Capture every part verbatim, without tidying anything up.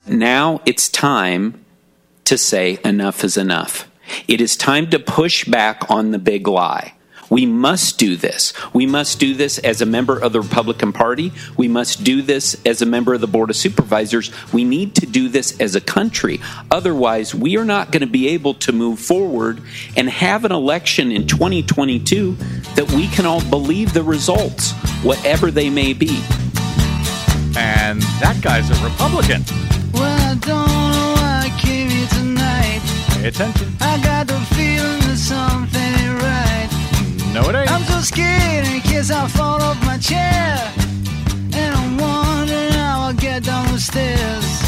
Now it's time to say enough is enough. It is time to push back on the big lie. We must do this. We must do this as a member of the Republican Party. We must do this as a member of the Board of Supervisors. We need to do this as a country. Otherwise, we are not going to be able to move forward and have an election in twenty twenty-two that we can all believe the results, whatever they may be. And that guy's a Republican. Well, I don't know why I came here tonight. Pay attention. I got the feeling that something ain't right. No, it ain't. I'm so scared in case I fall off my chair. And I'm wondering how I'll get down the stairs.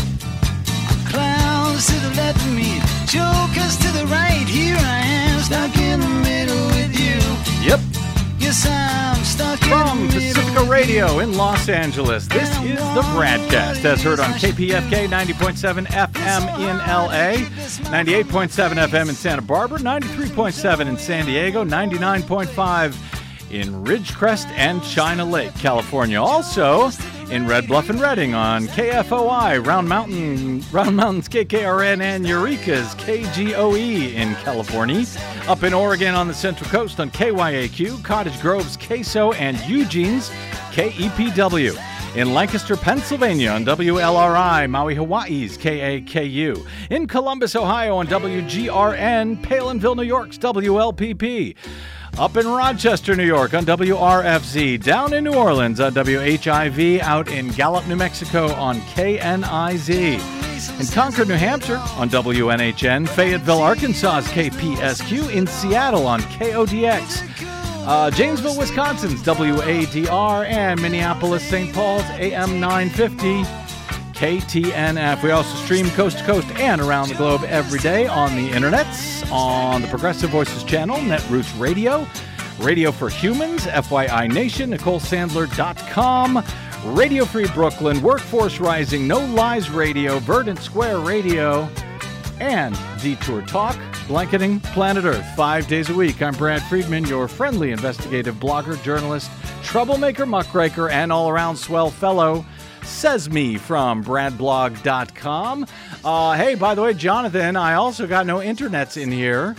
Clowns to the left of me, jokers to the right. Here I am, stuck in the middle with you. Yep. Yes, I'm stuck From in the middle. Pacifica Radio in Los Angeles, this is the Bradcast, as heard on K P F K ninety point seven F M in L A, ninety-eight point seven F M in Santa Barbara, ninety-three point seven in San Diego, ninety-nine point five in Ridgecrest and China Lake, California. Also in Red Bluff and Redding on K F O I, Round Mountain, Round Mountain's K K R N, and Eureka's K G O E in California. Up in Oregon on the Central Coast on K Y A Q, Cottage Grove's K S O, and Eugene's K E P W. In Lancaster, Pennsylvania on W L R I, Maui, Hawaii's K A K U. In Columbus, Ohio on W G R N, Palinville, New York's W L P P. Up in Rochester, New York on W R F Z. Down in New Orleans on W H I V. Out in Gallup, New Mexico on K N I Z. In Concord, New Hampshire on W N H N. Fayetteville, Arkansas's K P S Q. In Seattle on K O D X. Uh, Janesville, Wisconsin's W A D R. And Minneapolis, Saint Paul's A M nine fifty. K T N F. We also stream coast to coast and around the globe every day on the internets, on the Progressive Voices channel, Netroots Radio, Radio for Humans, F Y I Nation, Nicole Sandler dot com, Radio Free Brooklyn, Workforce Rising, No Lies Radio, Verdant Square Radio, and Detour Talk, blanketing planet Earth five days a week. I'm Brad Friedman, your friendly investigative blogger, journalist, troublemaker, muckraker, and all-around swell fellow. Says me from brad blog dot com. Uh, hey, by the way, Jonathan, I also got no internets in here.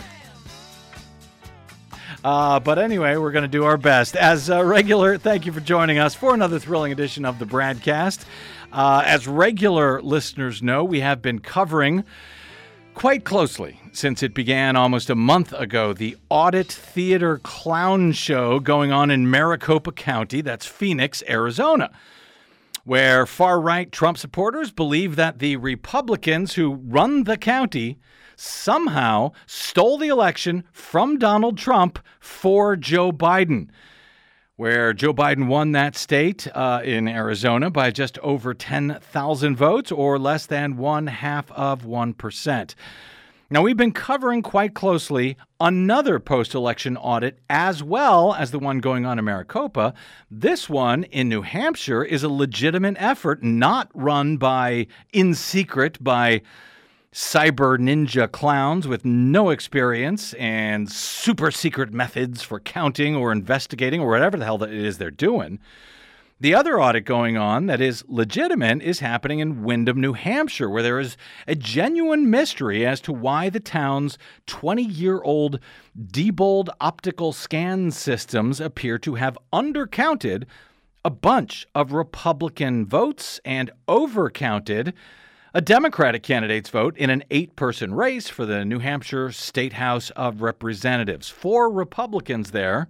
Uh, but anyway, we're going to do our best. As uh, regular, thank you for joining us for another thrilling edition of the Bradcast. Uh, as regular listeners know, we have been covering quite closely since it began almost a month ago, the Audit Theater Clown Show going on in Maricopa County, that's Phoenix, Arizona, where far-right Trump supporters believe that the Republicans who run the county somehow stole the election from Donald Trump for Joe Biden, where Joe Biden won that state uh, in Arizona by just over ten thousand votes, or less than one half of one percent. Now, we've been covering quite closely another post-election audit as well as the one going on in Maricopa. This one in New Hampshire is a legitimate effort, not run by, in secret, by cyber ninja clowns with no experience and super secret methods for counting or investigating or whatever the hell that it is they're doing. The other audit going on that is legitimate is happening in Windham, New Hampshire, where there is a genuine mystery as to why the town's twenty-year-old Diebold optical scan systems appear to have undercounted a bunch of Republican votes and overcounted a Democratic candidate's vote in an eight-person race for the New Hampshire State House of Representatives. Four Republicans there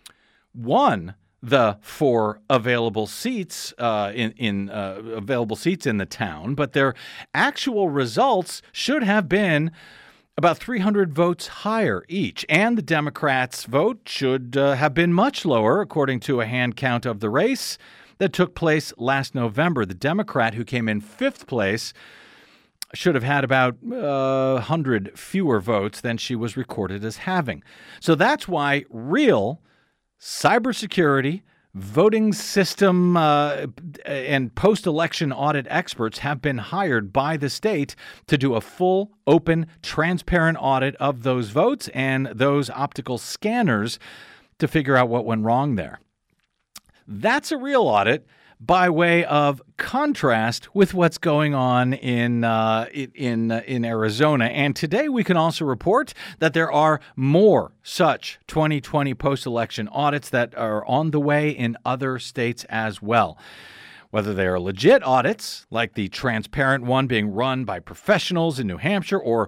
won the four available seats uh, in, in uh, available seats in the town, but their actual results should have been about three hundred votes higher each, and the Democrats' vote should uh, have been much lower, according to a hand count of the race that took place last November. The Democrat who came in fifth place should have had about uh, one hundred fewer votes than she was recorded as having. So that's why real cybersecurity, voting system, uh, and post-election audit experts have been hired by the state to do a full, open, transparent audit of those votes and those optical scanners to figure out what went wrong there. That's a real audit, by way of contrast with what's going on in uh, in uh, in Arizona. And today we can also report that there are more such twenty twenty post-election audits that are on the way in other states as well. Whether they are legit audits, like the transparent one being run by professionals in New Hampshire, or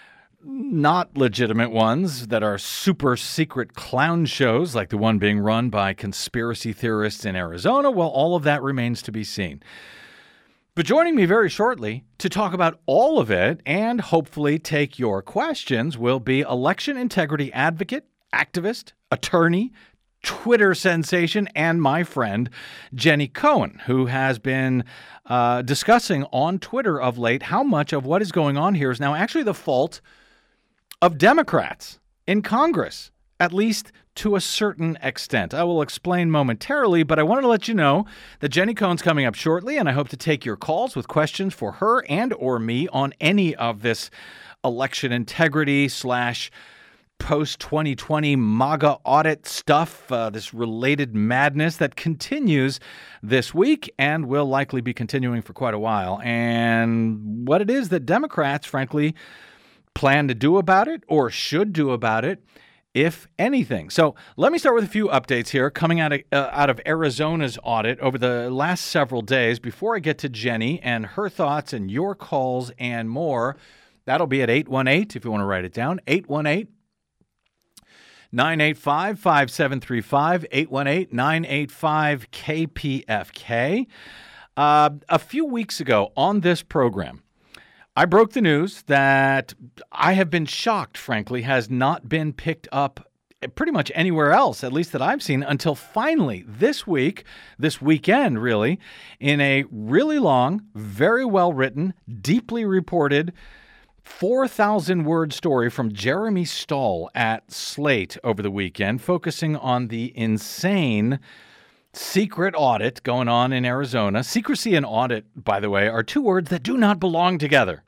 not legitimate ones that are super secret clown shows like the one being run by conspiracy theorists in Arizona, well, all of that remains to be seen. But joining me very shortly to talk about all of it and hopefully take your questions will be election integrity advocate, activist, attorney, Twitter sensation, and my friend Jenny Cohen, who has been uh, discussing on Twitter of late how much of what is going on here is now actually the fault of Democrats in Congress, at least to a certain extent. I will explain momentarily, but I wanted to let you know that Jenny Cohen's coming up shortly, and I hope to take your calls with questions for her and or me on any of this election integrity slash post twenty twenty MAGA audit stuff, uh, this related madness that continues this week and will likely be continuing for quite a while, and what it is that Democrats, frankly, plan to do about it or should do about it, if anything. So let me start with a few updates here coming out of, uh, out of Arizona's audit over the last several days before I get to Jenny and her thoughts and your calls and more. That'll be at eight one eight if you want to write it down, eight one eight, nine eight five, five seven three five, eight one eight, nine eight five, K P F K. Uh, a few weeks ago on this program, I broke the news that I have been shocked, frankly, has not been picked up pretty much anywhere else, at least that I've seen, until finally this week, this weekend, really, in a really long, very well-written, deeply reported four thousand word story from Jeremy Stahl at Slate over the weekend, focusing on the insane secret audit going on in Arizona. Secrecy and audit, by the way, are two words that do not belong together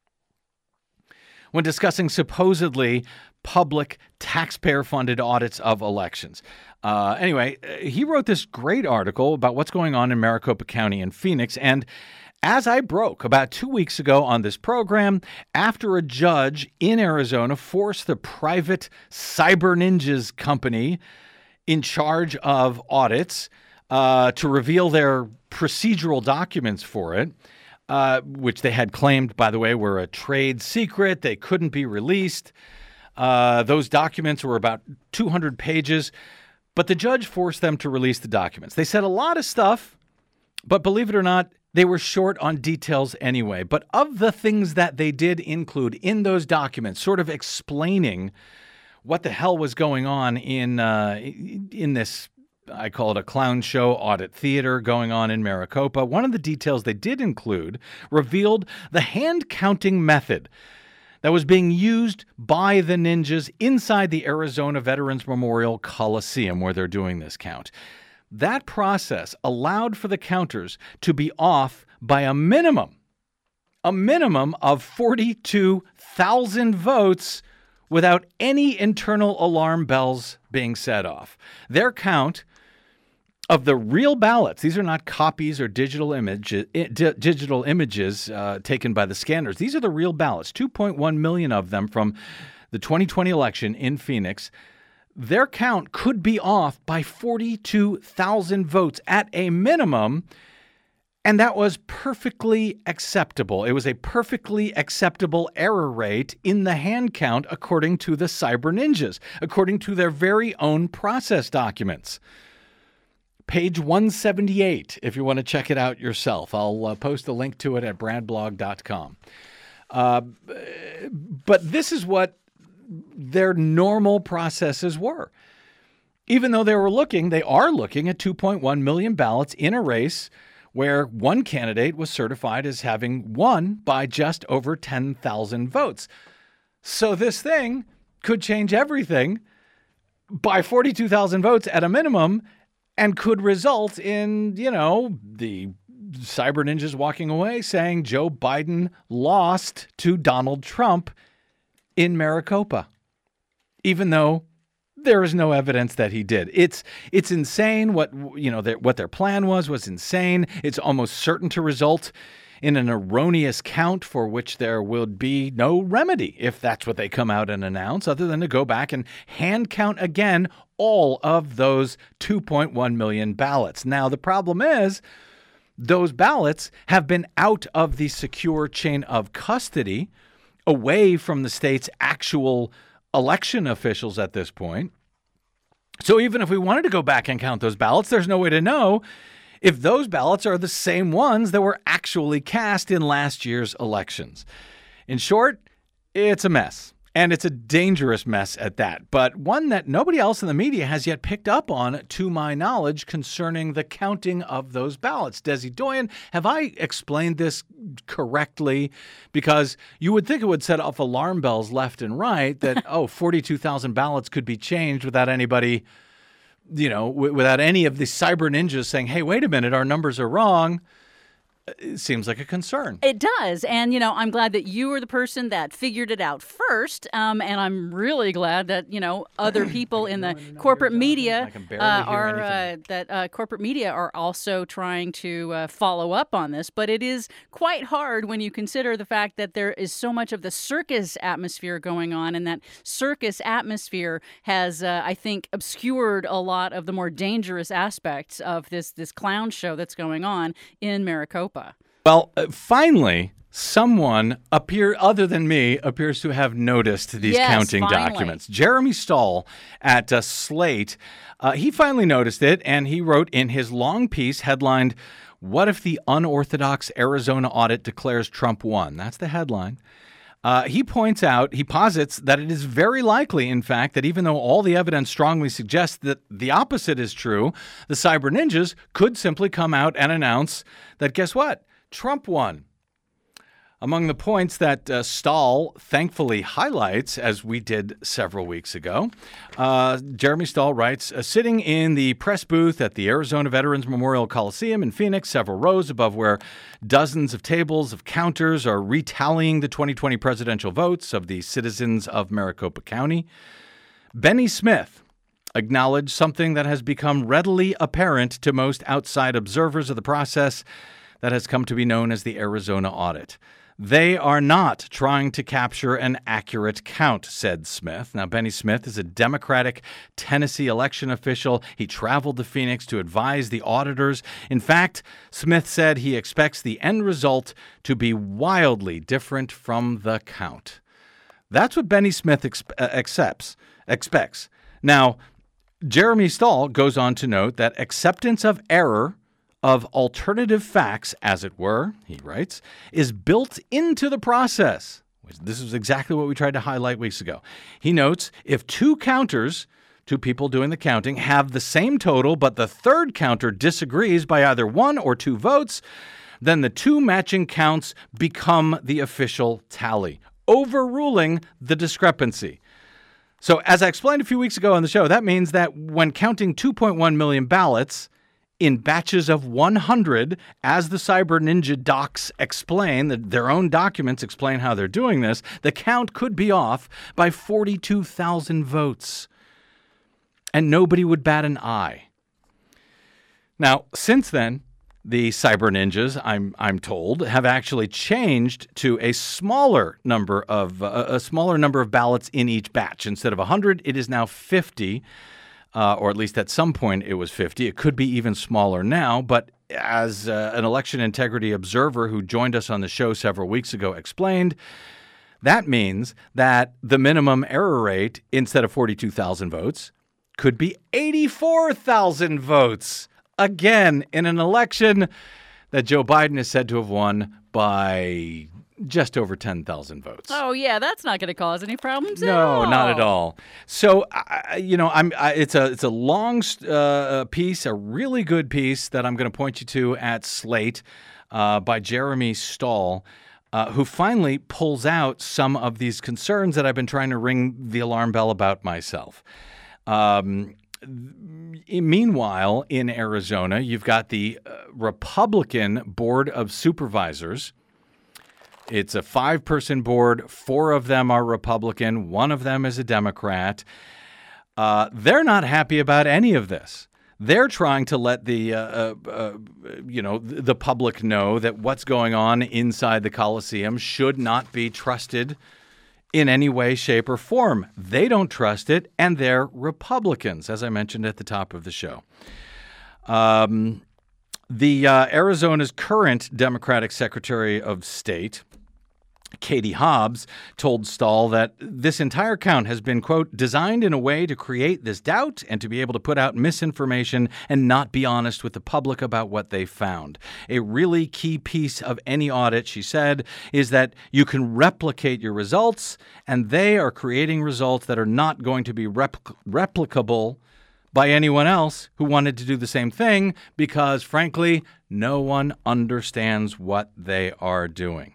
when discussing supposedly public taxpayer-funded audits of elections. Uh, anyway, he wrote this great article about what's going on in Maricopa County and Phoenix, and as I broke about two weeks ago on this program, after a judge in Arizona forced the private Cyber Ninjas company in charge of audits uh, to reveal their procedural documents for it, uh, which they had claimed, by the way, were a trade secret. They couldn't be released. Uh, those documents were about two hundred pages, but the judge forced them to release the documents. They said a lot of stuff, but believe it or not, they were short on details anyway. But of the things that they did include in those documents, sort of explaining what the hell was going on in uh, in this, I call it a clown show audit theater going on in Maricopa, one of the details they did include revealed the hand counting method that was being used by the ninjas inside the Arizona Veterans Memorial Coliseum where they're doing this count. That process allowed for the counters to be off by a minimum, a minimum of forty-two thousand votes without any internal alarm bells being set off. Their count of the real ballots, these are not copies or digital images, digital images uh, taken by the scanners. These are the real ballots, two point one million of them from the twenty twenty election in Phoenix. Their count could be off by forty-two thousand votes at a minimum, and that was perfectly acceptable. It was a perfectly acceptable error rate in the hand count according to the Cyber Ninjas, according to their very own process documents. Page one seventy-eight, if you want to check it out yourself. I'll uh, post a link to it at brad blog dot com. Uh, but this is what their normal processes were. Even though they were looking, they are looking at two point one million ballots in a race where one candidate was certified as having won by just over ten thousand votes. So this thing could change everything by forty-two thousand votes at a minimum, and could result in, you know, the Cyber Ninjas walking away saying Joe Biden lost to Donald Trump in Maricopa, even though there is no evidence that he did. It's it's insane. What you know, their, what their plan was was insane. It's almost certain to result in an erroneous count for which there would be no remedy if that's what they come out and announce, other than to go back and hand count again all of those two point one million ballots. Now, the problem is those ballots have been out of the secure chain of custody, away from the state's actual election officials at this point. So even if we wanted to go back and count those ballots, there's no way to know if those ballots are the same ones that were actually cast in last year's elections. In short, it's a mess. And it's a dangerous mess at that, but one that nobody else in the media has yet picked up on, to my knowledge, concerning the counting of those ballots. Desi Doyen, have I explained this correctly? Because you would think it would set off alarm bells left and right that, oh, forty-two thousand ballots could be changed without anybody, you know, w- without any of the cyber ninjas saying, hey, wait a minute, our numbers are wrong. It seems like a concern. It does. And, you know, I'm glad that you were the person that figured it out first. Um, and I'm really glad that, you know, other people in the corporate media uh, are uh, that uh, corporate media are also trying to uh, follow up on this. But it is quite hard when you consider the fact that there is so much of the circus atmosphere going on. And that circus atmosphere has, uh, I think, obscured a lot of the more dangerous aspects of this, this clown show that's going on in Maricopa. Well, uh, finally, someone appear other than me appears to have noticed these yes, counting finally. documents. Jeremy Stahl at uh, Slate, uh, he finally noticed it, and he wrote in his long piece headlined, "What if the unorthodox Arizona audit declares Trump won?" That's the headline. Uh, he points out, he posits that it is very likely, in fact, that even though all the evidence strongly suggests that the opposite is true, the cyber ninjas could simply come out and announce that, guess what? Trump won. Among the points that uh, Stahl thankfully highlights, as we did several weeks ago, uh, Jeremy Stahl writes, uh, sitting in the press booth at the Arizona Veterans Memorial Coliseum in Phoenix, several rows above where dozens of tables of counters are retallying the twenty twenty presidential votes of the citizens of Maricopa County, Benny Smith acknowledged something that has become readily apparent to most outside observers of the process that has come to be known as the Arizona audit. They are not trying to capture an accurate count, said Smith. Now, Benny Smith is a Democratic Tennessee election official. He traveled to Phoenix to advise the auditors. In fact, Smith said he expects the end result to be wildly different from the count. That's what Benny Smith exp- uh, accepts, expects. Now, Jeremy Stahl goes on to note that acceptance of error, of alternative facts, as it were, he writes, is built into the process. This is exactly what we tried to highlight weeks ago. He notes, if two counters, two people doing the counting, have the same total, but the third counter disagrees by either one or two votes, then the two matching counts become the official tally, overruling the discrepancy. So as I explained a few weeks ago on the show, that means that when counting two point one million ballots, in batches of one hundred, as the Cyber Ninja docs explain, the, their own documents explain how they're doing this, the count could be off by forty-two thousand votes. And nobody would bat an eye. Now, since then, the Cyber Ninjas, I'm I'm told, have actually changed to a smaller number of uh, a smaller number of ballots in each batch. Instead of one hundred, it is now fifty. Uh, or at least at some point it was fifty. It could be even smaller now, but as uh, an election integrity observer who joined us on the show several weeks ago explained, that means that the minimum error rate, instead of forty-two thousand votes, could be eighty-four thousand votes. Again, in an election that Joe Biden is said to have won by just over ten thousand votes. Oh, yeah, that's not going to cause any problems no, at all. No, not at all. So, I, you know, I'm. I, it's a it's a long uh, piece, a really good piece that I'm going to point you to at Slate uh, by Jeremy Stahl, uh, who finally pulls out some of these concerns that I've been trying to ring the alarm bell about myself. Um, meanwhile, in Arizona, you've got the uh, Republican Board of Supervisors. It's a five-person board. Four of them are Republican. One of them is a Democrat. Uh, they're not happy about any of this. They're trying to let the, uh, uh, uh, you know, the public know that what's going on inside the Coliseum should not be trusted in any way, shape, or form. They don't trust it, and they're Republicans, as I mentioned at the top of the show. Um, the uh, Arizona's current Democratic Secretary of State, Katie Hobbs, told Stahl that this entire count has been, quote, designed in a way to create this doubt and to be able to put out misinformation and not be honest with the public about what they found. A really key piece of any audit, she said, is that you can replicate your results, and they are creating results that are not going to be repl- replicable by anyone else who wanted to do the same thing because, frankly, no one understands what they are doing.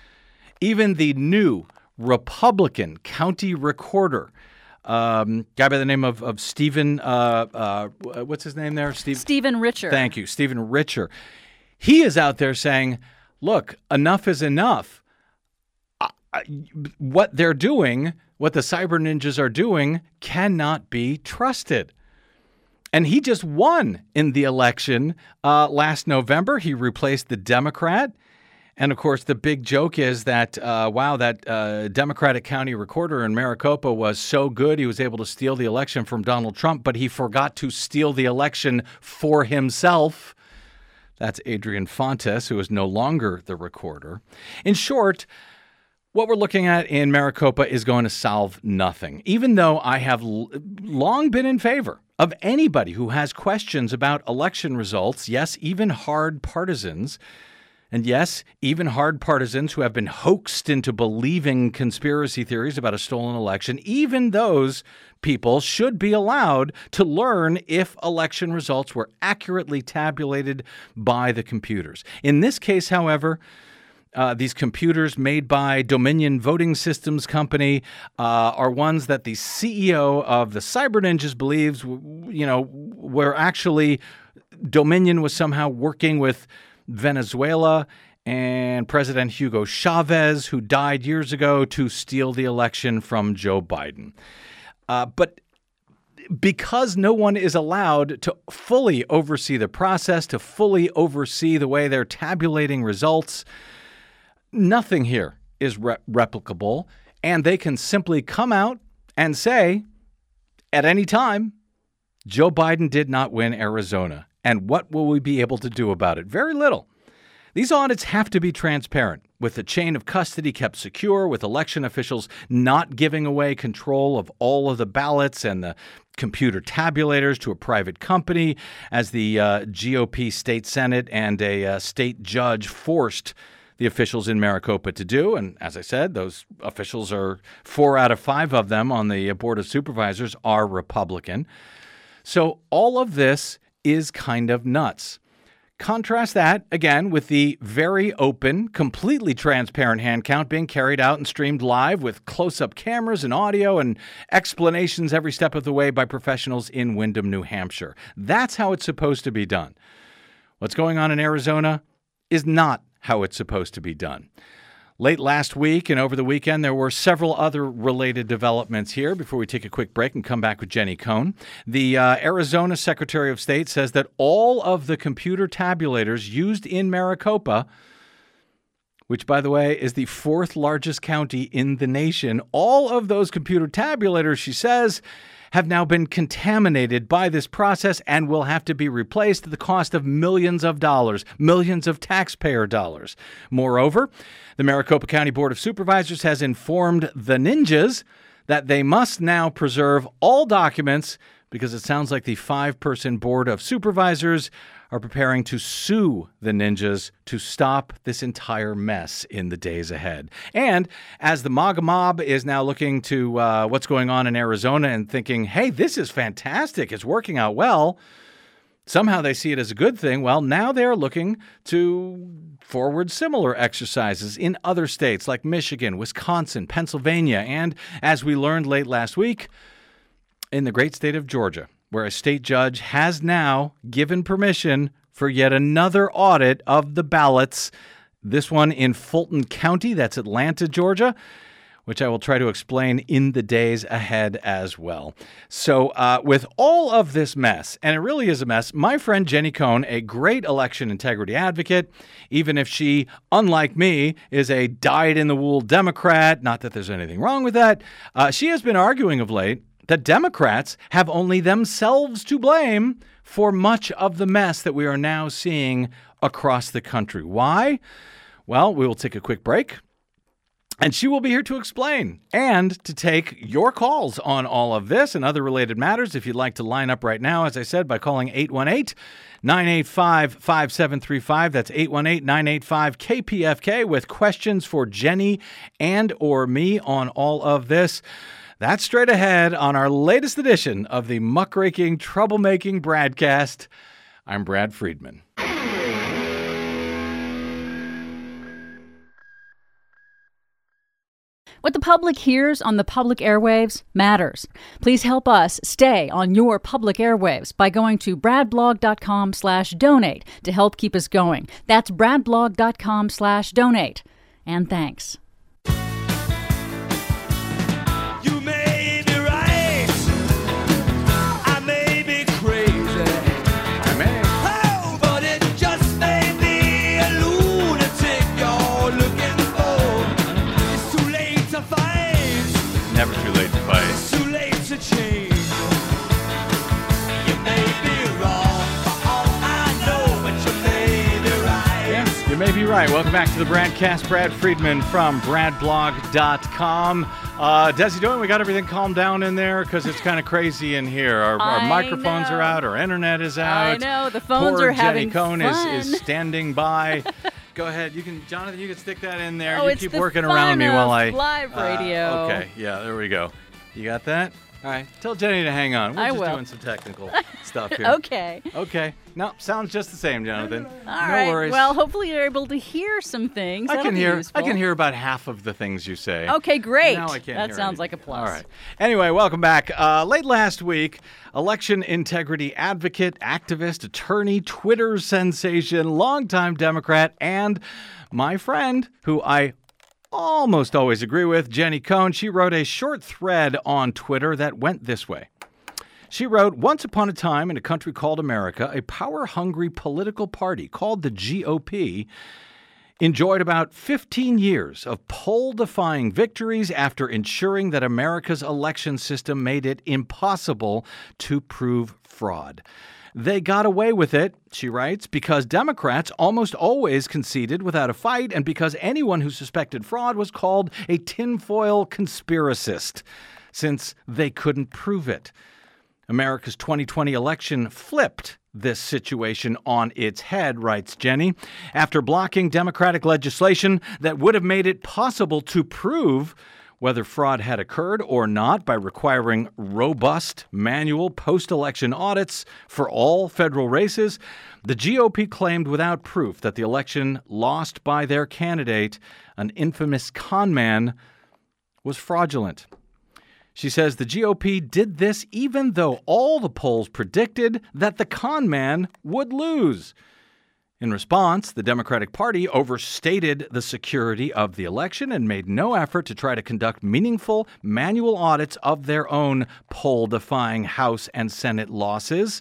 Even the new Republican county recorder, um, guy by the name of, of Stephen, uh, uh, what's his name there? Steve? Stephen Richer. Thank you, Stephen Richer. He is out there saying, look, enough is enough. Uh, what they're doing, what the cyber ninjas are doing, cannot be trusted. And he just won in the election uh, last November. He replaced the Democrat. And, of course, the big joke is that, uh, wow, that uh, Democratic county recorder in Maricopa was so good he was able to steal the election from Donald Trump, but he forgot to steal the election for himself. That's Adrian Fontes, who is no longer the recorder. In short, what we're looking at in Maricopa is going to solve nothing, even though I have l- long been in favor of anybody who has questions about election results, yes, even hard partisans. And yes, even hard partisans who have been hoaxed into believing conspiracy theories about a stolen election, even those people should be allowed to learn if election results were accurately tabulated by the computers. In this case, however, Uh, these computers made by Dominion Voting Systems Company uh, are ones that the C E O of the Cyber Ninjas believes, you know, were actually Dominion was somehow working with Venezuela and President Hugo Chavez, who died years ago, to steal the election from Joe Biden. Uh, but because no one is allowed to fully oversee the process, to fully oversee the way they're tabulating results, nothing here is re- replicable, and they can simply come out and say at any time, Joe Biden did not win Arizona. And what will we be able to do about it? Very little. These audits have to be transparent, with the chain of custody kept secure, with election officials not giving away control of all of the ballots and the computer tabulators to a private company, as the uh, G O P state senate and a uh, state judge forced the officials in Maricopa to do. And as I said, those officials are, four out of five of them on the Board of Supervisors are Republican. So all of this is kind of nuts. Contrast that, again, with the very open, completely transparent hand count being carried out and streamed live with close-up cameras and audio and explanations every step of the way by professionals in Windham, New Hampshire. That's how it's supposed to be done. What's going on in Arizona is not how it's supposed to be done. Late last week and over the weekend, there were several other related developments here. Before we take a quick break and come back with Jenny Cohn, the uh, Arizona Secretary of State says that all of the computer tabulators used in Maricopa, which, by the way, is the fourth largest county in the nation, all of those computer tabulators, she says, have now been contaminated by this process and will have to be replaced at the cost of millions of dollars, millions of taxpayer dollars. Moreover, the Maricopa County Board of Supervisors has informed the ninjas that they must now preserve all documents because it sounds like the five-person Board of Supervisors are preparing to sue the ninjas to stop this entire mess in the days ahead. And as the MAGA mob is now looking to uh, what's going on in Arizona and thinking, hey, this is fantastic, it's working out well, somehow they see it as a good thing. Well, now they're looking to forward similar exercises in other states like Michigan, Wisconsin, Pennsylvania, and as we learned late last week, in the great state of Georgia, where a state judge has now given permission for yet another audit of the ballots, this one in Fulton County, that's Atlanta, Georgia, which I will try to explain in the days ahead as well. So uh, with all of this mess, and it really is a mess, my friend Jenny Cohn, a great election integrity advocate, even if she, unlike me, is a dyed-in-the-wool Democrat, not that there's anything wrong with that, uh, she has been arguing of late that Democrats have only themselves to blame for much of the mess that we are now seeing across the country. Why? Well, we will take a quick break. And she will be here to explain and to take your calls on all of this and other related matters. If you'd like to line up right now, as I said, by calling eight one eight, nine eight five, five seven three five. That's eight one eight, nine eight five, K P F K with questions for Jenny and or me on all of this. That's straight ahead on our latest edition of the muckraking, troublemaking Bradcast. I'm Brad Friedman. What the public hears on the public airwaves matters. Please help us stay on your public airwaves by going to bradblog.com slash donate to help keep us going. That's bradblog.com slash donate. And thanks. You may be right. I may be crazy. I may. Oh, but it just may be a lunatic you're looking for. It's too late to fight. Never too late to fight. It's too late to change. You may be wrong for all I know, but you may be right. Yes, you may be right. Welcome back to the Bradcast. Brad Friedman from bradblog dot com. Uh, Desi doing? We got everything calmed down in there because it's kind of crazy in here. Our, our I microphones know. are out. Our internet is out. I know. The phones Poor are having Jenny Cohn fun. is, is standing by. Go ahead. You can, Jonathan, you can stick that in there. Oh, you it's keep the working fun around me of while I... live radio. Uh, okay. Yeah, there we go. You got that? All right. Tell Jenny to hang on. We're I just will. doing some technical stuff here. Okay. Okay. No, sounds just the same, Jonathan. All no right. worries. Well, hopefully you're able to hear some things. I That'll can be hear. useful. I can hear about half of the things you say. Okay, great. Now I can't that hear sounds anything. like a plus. All right. Anyway, welcome back. Uh, late last week, election integrity advocate, activist, attorney, Twitter sensation, longtime Democrat, and my friend, who I almost always agree with, Jenny Cohn, she wrote a short thread on Twitter that went this way. She wrote, once upon a time in a country called America, a power-hungry political party called the G O P enjoyed about fifteen years of poll-defying victories after ensuring that America's election system made it impossible to prove fraud. They got away with it, she writes, because Democrats almost always conceded without a fight and because anyone who suspected fraud was called a tinfoil conspiracist, since they couldn't prove it. America's twenty twenty election flipped this situation on its head, writes Jenny, after blocking Democratic legislation that would have made it possible to prove whether fraud had occurred or not by requiring robust manual post-election audits for all federal races. The G O P claimed without proof that the election lost by their candidate, an infamous con man, was fraudulent. She says the G O P did this even though all the polls predicted that the con man would lose. In response, the Democratic Party overstated the security of the election and made no effort to try to conduct meaningful manual audits of their own poll-defying House and Senate losses.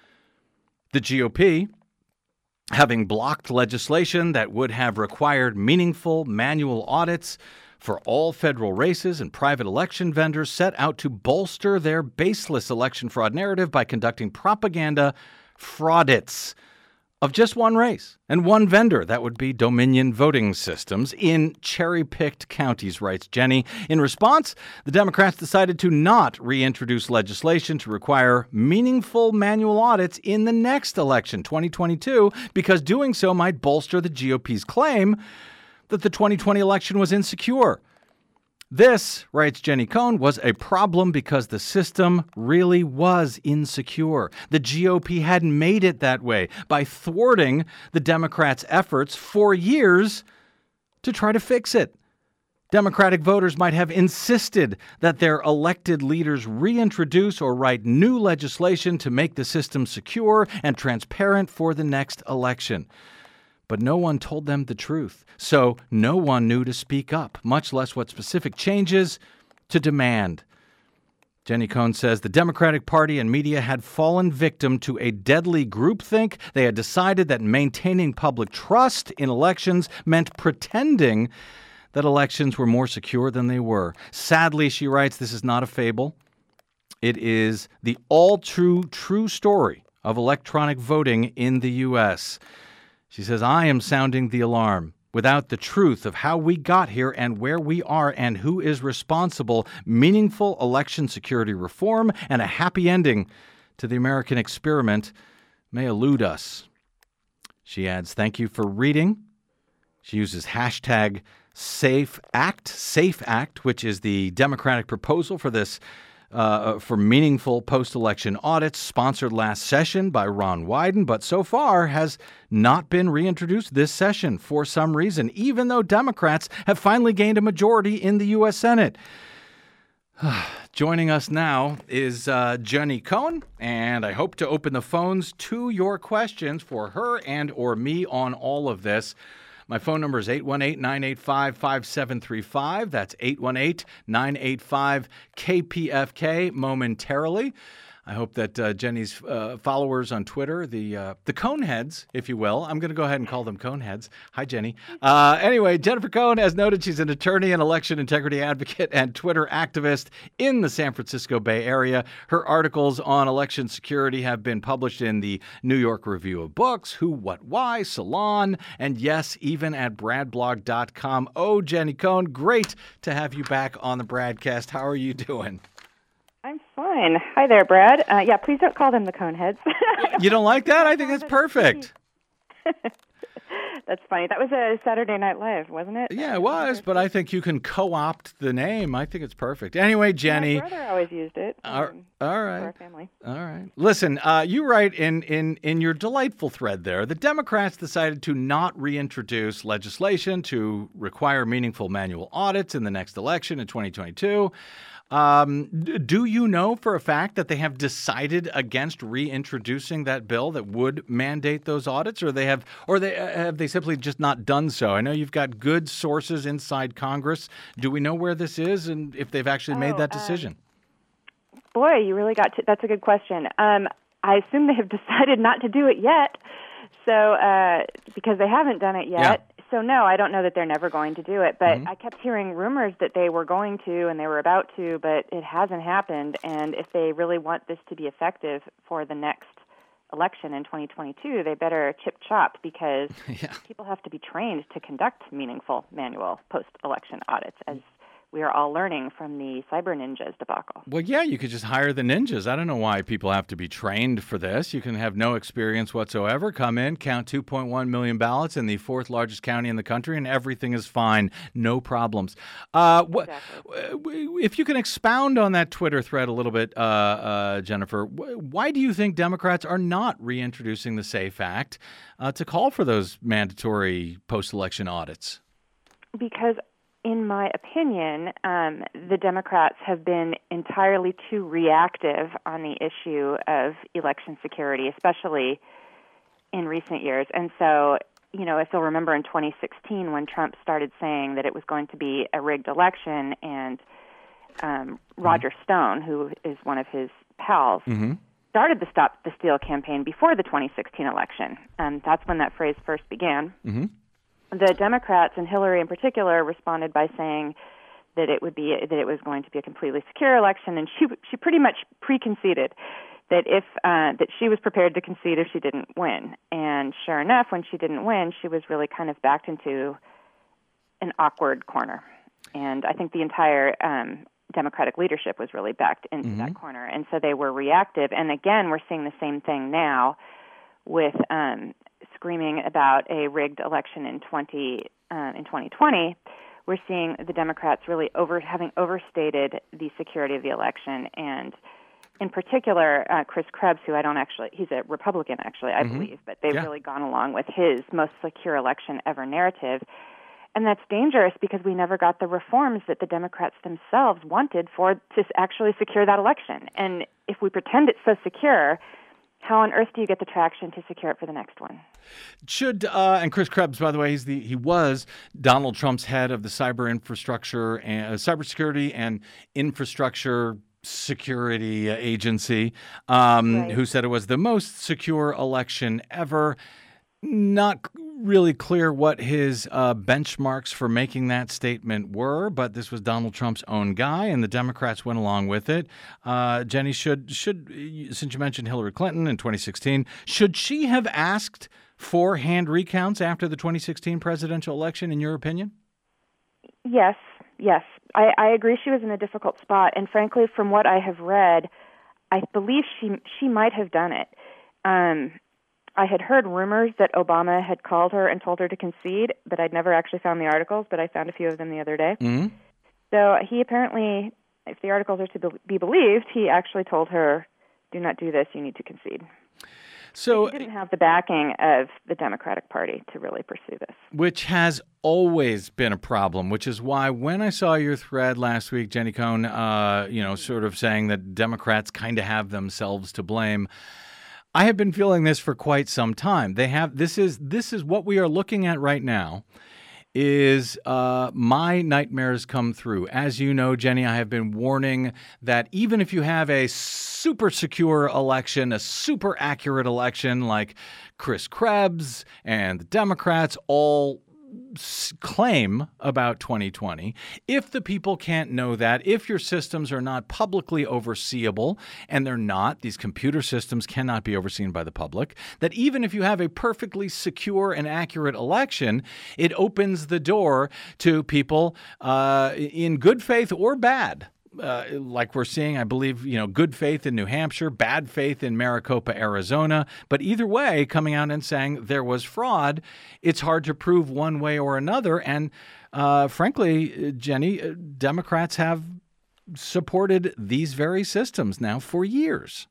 The G O P, having blocked legislation that would have required meaningful manual audits for all federal races and private election vendors, set out to bolster their baseless election fraud narrative by conducting propaganda fraudits of just one race and one vendor, that would be Dominion Voting Systems, in cherry-picked counties, writes Jenny. In response, the Democrats decided to not reintroduce legislation to require meaningful manual audits in the next election, twenty twenty-two, because doing so might bolster the G O P's claim that the twenty twenty election was insecure. This, writes Jenny Cohn, was a problem because the system really was insecure. The G O P hadn't made it that way by thwarting the Democrats' efforts for years to try to fix it. Democratic voters might have insisted that their elected leaders reintroduce or write new legislation to make the system secure and transparent for the next election. but no one told them the truth. So no one knew to speak up, much less what specific changes to demand. Jenny Cohn says the Democratic Party and media had fallen victim to a deadly groupthink. They had decided that maintaining public trust in elections meant pretending that elections were more secure than they were. Sadly, she writes, this is not a fable. It is the all-true, true story of electronic voting in the U S. She says, I am sounding the alarm. Without the truth of how we got here and where we are and who is responsible, meaningful election security reform and a happy ending to the American experiment may elude us. She adds, thank you for reading. She uses hashtag SAFEACT, SAFEACT, which is the Democratic proposal for this Uh, for meaningful post-election audits, sponsored last session by Ron Wyden, but so far has not been reintroduced this session for some reason, even though Democrats have finally gained a majority in the U S Senate. Joining us now is uh, Jenny Cohn, and I hope to open the phones to your questions for her and or me on all of this. My phone number is eight one eight, nine eight five, five seven three five. That's eight one eight, nine eight five, K P F K momentarily. I hope that uh, Jenny's uh, followers on Twitter, the uh, the Coneheads, if you will, I'm going to go ahead and call them Coneheads. Hi, Jenny. Uh, anyway, Jennifer Cohn has noted she's an attorney and election integrity advocate and Twitter activist in the San Francisco Bay Area. Her articles on election security have been published in the New York Review of Books, Who, What, Why, Salon, and yes, even at brad blog dot com. Oh, Jenny Cohn, great to have you back on the Bradcast. How are you doing? I'm fine. Hi there, Brad. Uh, yeah, please don't call them the Coneheads. You don't like that? I think that's perfect. That's funny. That was a Saturday Night Live, wasn't it? Yeah, it was, but I think you can co-opt the name. I think it's perfect. Anyway, Jenny. My brother always used it. All, um, all right. For our family. All right. Listen, uh, you write in, in, in your delightful thread there, the Democrats decided to not reintroduce legislation to require meaningful manual audits in the next election in twenty twenty-two. Um, do you know for a fact that they have decided against reintroducing that bill that would mandate those audits, or they have, or they uh, have they simply just not done so? I know you've got good sources inside Congress. Do we know where this is and if they've actually oh, made that decision? Um, boy, you really got to. That's a good question. Um, I assume they have decided not to do it yet, so uh, because they haven't done it yet. Yeah. So, no, I don't know that they're never going to do it, but mm-hmm. I kept hearing rumors that they were going to and they were about to, but it hasn't happened. And if they really want this to be effective for the next election in twenty twenty-two, they better chip chop because yeah. people have to be trained to conduct meaningful manual post-election audits, as we are all learning from the Cyber Ninjas debacle. Well, yeah, you could just hire the ninjas. I don't know why people have to be trained for this. You can have no experience whatsoever, come in, count two point one million ballots in the fourth largest county in the country, and everything is fine. No problems. Uh, exactly. If you can expound on that Twitter thread a little bit, uh, uh, Jennifer, why do you think Democrats are not reintroducing the SAFE Act uh, to call for those mandatory post-election audits? Because in my opinion, um, the Democrats have been entirely too reactive on the issue of election security, especially in recent years. And so, you know, if you'll remember in twenty sixteen when Trump started saying that it was going to be a rigged election, and um, Roger mm-hmm. Stone, who is one of his pals, mm-hmm. started the Stop the Steal campaign before the twenty sixteen election. And that's when that phrase first began. Mm-hmm. The Democrats, and Hillary in particular, responded by saying that it would be that it was going to be a completely secure election, and she she pretty much pre-conceded that if uh, that she was prepared to concede if she didn't win. And sure enough, when she didn't win, she was really kind of backed into an awkward corner. And I think the entire um, Democratic leadership was really backed into mm-hmm. that corner, and so they were reactive. And again, we're seeing the same thing now with Um, screaming about a rigged election in twenty uh, in twenty twenty, we're seeing the Democrats really over having overstated the security of the election, and in particular, uh, Chris Krebs, who I don't actually, he's a Republican actually, I mm-hmm. believe, but they've yeah. really gone along with his most secure election ever narrative, and that's dangerous because we never got the reforms that the Democrats themselves wanted for to actually secure that election. And if we pretend it's so secure, how on earth do you get the traction to secure it for the next one? Should uh, and Chris Krebs, by the way, he's the he was Donald Trump's head of the cyber infrastructure and uh, cybersecurity and infrastructure security agency, um, right. who said it was the most secure election ever. Not really clear what his uh, benchmarks for making that statement were, but this was Donald Trump's own guy, and the Democrats went along with it. Uh, Jenny, should should since you mentioned Hillary Clinton in twenty sixteen, should she have asked for hand recounts after the twenty sixteen presidential election, in your opinion? Yes, yes. I, I agree she was in a difficult spot, and frankly, from what I have read, I believe she she might have done it. Um, I had heard rumors that Obama had called her and told her to concede, but I'd never actually found the articles, but I found a few of them the other day. Mm-hmm. So he apparently, if the articles are to be believed, he actually told her, do not do this, you need to concede. So he didn't have the backing of the Democratic Party to really pursue this. Which has always been a problem, which is why when I saw your thread last week, Jenny Cohn, uh, you know, sort of saying that Democrats kind of have themselves to blame, I have been feeling this for quite some time. They have this is this is what we are looking at right now. Is uh, my nightmares come true. As you know, Jenny, I have been warning that even if you have a super secure election, a super accurate election like Chris Krebs and the Democrats all claim about twenty twenty, if the people can't know that, if your systems are not publicly overseeable, and they're not, these computer systems cannot be overseen by the public, that even if you have a perfectly secure and accurate election, it opens the door to people uh, in good faith or bad. Uh, like we're seeing, I believe, you know, good faith in New Hampshire, bad faith in Maricopa, Arizona. But either way, coming out and saying there was fraud, it's hard to prove one way or another. And uh, frankly, Jenny, Democrats have supported these very systems now for years.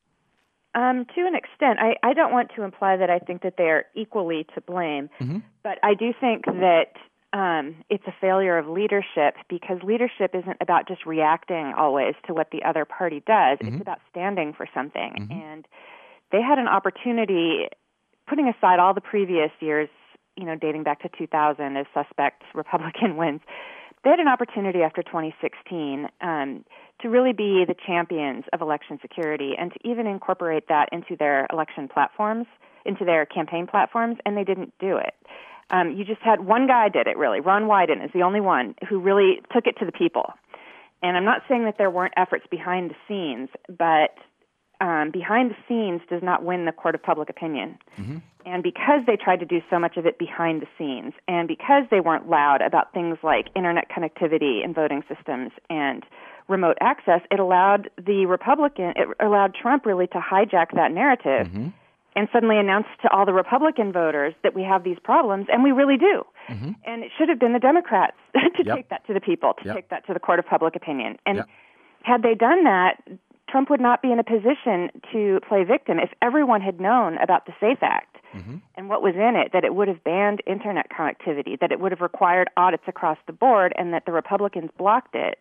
Um, to an extent. I, I don't want to imply that I think that they are equally to blame, mm-hmm. but I do think that Um, it's a failure of leadership, because leadership isn't about just reacting always to what the other party does. Mm-hmm. It's about standing for something. Mm-hmm. And they had an opportunity, putting aside all the previous years, you know, dating back to two thousand as suspect Republican wins, they had an opportunity after twenty sixteen um, to really be the champions of election security and to even incorporate that into their election platforms, into their campaign platforms, and they didn't do it. Um, you just had one guy did it, really. Ron Wyden is the only one who really took it to the people. And I'm not saying that there weren't efforts behind the scenes, but um, behind the scenes does not win the court of public opinion. Mm-hmm. And because they tried to do so much of it behind the scenes, and because they weren't loud about things like internet connectivity and voting systems and remote access, it allowed the Republican, it allowed Trump really to hijack that narrative. Mm-hmm. And suddenly announced to all the Republican voters that we have these problems, and we really do. Mm-hmm. And it should have been the Democrats to yep. take that to the people, to yep. take that to the court of public opinion. And yep. had they done that, Trump would not be in a position to play victim. If everyone had known about the SAFE Act mm-hmm. and what was in it, that it would have banned internet connectivity, that it would have required audits across the board, and that the Republicans blocked it,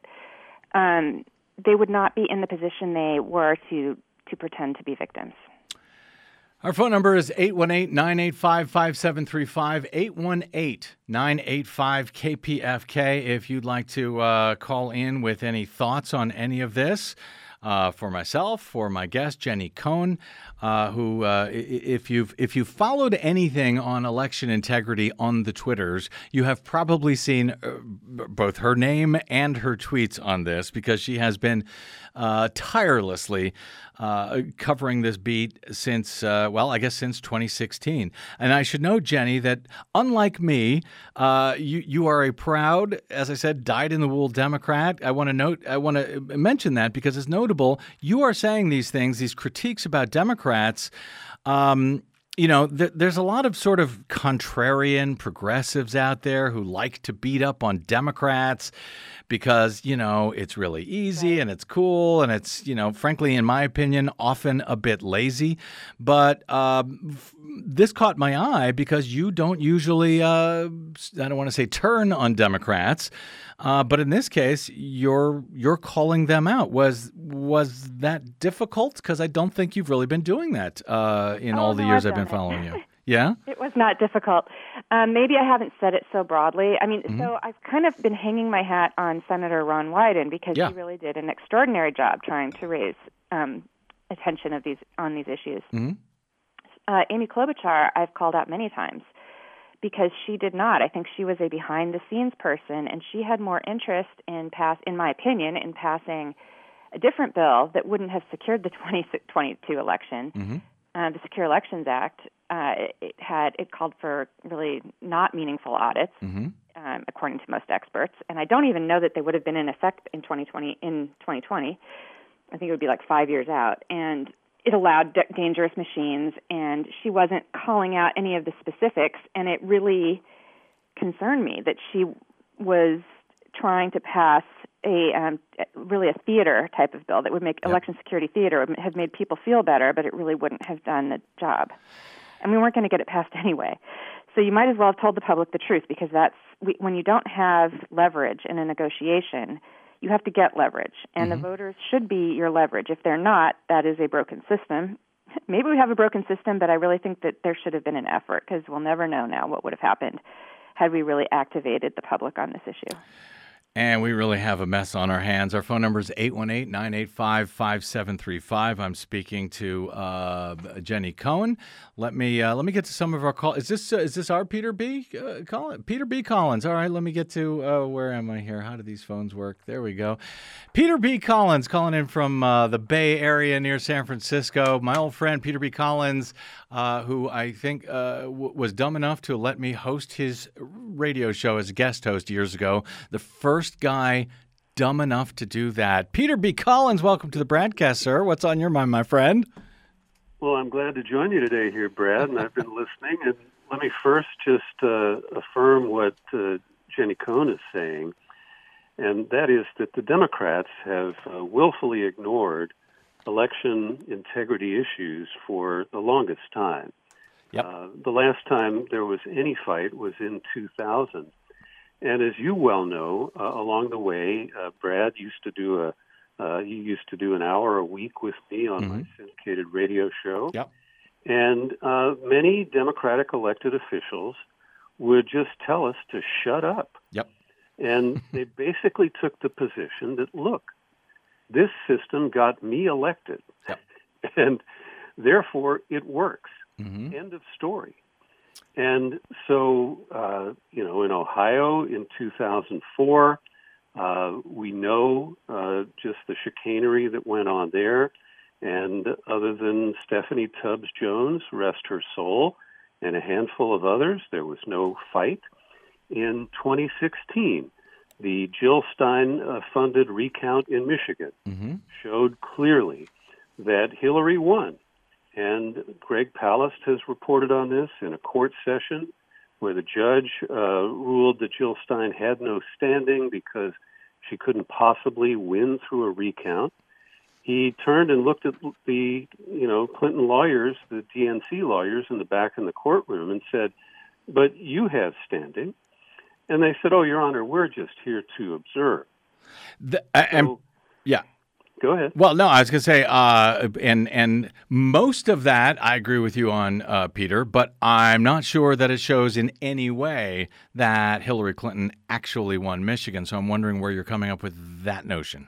um, they would not be in the position they were to to pretend to be victims. Our phone number is eight one eight, nine eight five, five seven three five, eight one eight, nine eight five, K P F K, if you'd like to uh, call in with any thoughts on any of this. Uh, for myself, for my guest, Jenny Cohn, uh, who, uh, if you've if you've followed anything on election integrity on the Twitters, you have probably seen uh, both her name and her tweets on this, because she has been uh, tirelessly uh, covering this beat since, uh, well, I guess since twenty sixteen. And I should note, Jenny, that unlike me, uh, you you are a proud, as I said, dyed-in-the-wool Democrat. I want to note, I want to mention that because it's notable. You are saying these things, these critiques about Democrats, um, you know, th- there's a lot of sort of contrarian progressives out there who like to beat up on Democrats because, you know, it's really easy and it's cool and it's, you know, frankly, in my opinion, often a bit lazy. But um, f- this caught my eye because you don't usually, uh, I don't want to say turn on Democrats, uh, but in this case, you're you're calling them out. Was was that difficult? Because I don't think you've really been doing that uh, in oh, all the no, years I've I've been done following it. you. Yeah? It was not difficult. Um, maybe I haven't said it so broadly. I mean, mm-hmm. so I've kind of been hanging my hat on Senator Ron Wyden because yeah. he really did an extraordinary job trying to raise um, attention of these on these issues. Mm-hmm. Uh, Amy Klobuchar, I've called out many times because she did not. I think she was a behind-the-scenes person, and she had more interest in pass, in my opinion, in passing a different bill that wouldn't have secured the twenty twenty-two election. Mm-hmm. Uh, the Secure Elections Act, uh, it, it had it called for really not meaningful audits, mm-hmm. um, according to most experts. And I don't even know that they would have been in effect in twenty twenty. In twenty twenty, I think it would be like five years out. And it allowed d- dangerous machines, and she wasn't calling out any of the specifics. And it really concerned me that she was trying to pass a um, really a theater type of bill that would make yep. election security theater, would have made people feel better, but it really wouldn't have done the job. And we weren't going to get it passed anyway. So you might as well have told the public the truth, because that's we, when you don't have leverage in a negotiation, you have to get leverage, and mm-hmm. the voters should be your leverage. If they're not, that is a broken system. Maybe we have a broken system, but I really think that there should have been an effort, because we'll never know now what would have happened had we really activated the public on this issue. And we really have a mess on our hands. Our phone number is eight one eight, nine eight five, five seven three five. I'm speaking to uh, Jenny Cohen. Let me uh, let me get to some of our calls. Is this uh, is this our Peter B. Uh, Collins? Peter B. Collins. All right, let me get to uh, where am I here? How do these phones work? There we go. Peter B. Collins calling in from uh, the Bay Area near San Francisco. My old friend Peter B. Collins, uh, who I think uh, w- was dumb enough to let me host his radio show as a guest host years ago. The first guy dumb enough to do that. Peter B. Collins, welcome to the BradCast, sir. What's on your mind, my friend? Well, I'm glad to join you today here, Brad, and I've been listening. And let me first just uh, affirm what uh, Jenny Cohen is saying, and that is that the Democrats have uh, willfully ignored election integrity issues for the longest time. Yep. Uh, the last time there was any fight was in two thousand. And as you well know, uh, along the way, uh, Brad used to do a uh, you used to do an hour a week with me on mm-hmm. my syndicated radio show. Yep. And uh, many Democratic elected officials would just tell us to shut up. Yep. And they basically took the position that, look, this system got me elected, yep. and therefore it works. Mm-hmm. End of story. And so, uh, you know, in Ohio in two thousand four, uh, we know uh, just the chicanery that went on there. And other than Stephanie Tubbs Jones, rest her soul, and a handful of others, there was no fight. In twenty sixteen, the Jill Stein-funded uh, recount in Michigan mm-hmm. showed clearly that Hillary won. And Greg Palast has reported on this in a court session where the judge uh, ruled that Jill Stein had no standing because she couldn't possibly win through a recount. He turned and looked at the, you know, Clinton lawyers, the D N C lawyers in the back in the courtroom and said, but you have standing. And they said, oh, Your Honor, we're just here to observe. The, I, so, yeah. Go ahead. Well, no, I was going to say, uh, and and most of that I agree with you on, uh, Peter, but I'm not sure that it shows in any way that Hillary Clinton actually won Michigan. So I'm wondering where you're coming up with that notion.